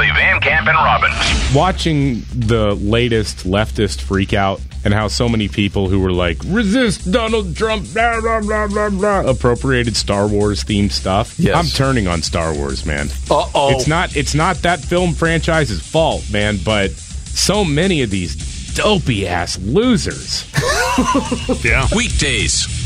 Presley, Van Camp, and Robbins. Watching the latest leftist freakout and how so many people who were like, resist Donald Trump, blah, blah, blah, blah, blah, appropriated Star Wars themed stuff. Yes. I'm turning on Star Wars, man. Uh-oh. It's not that film franchise's fault, man, but so many of these dopey ass losers. Yeah. Weekdays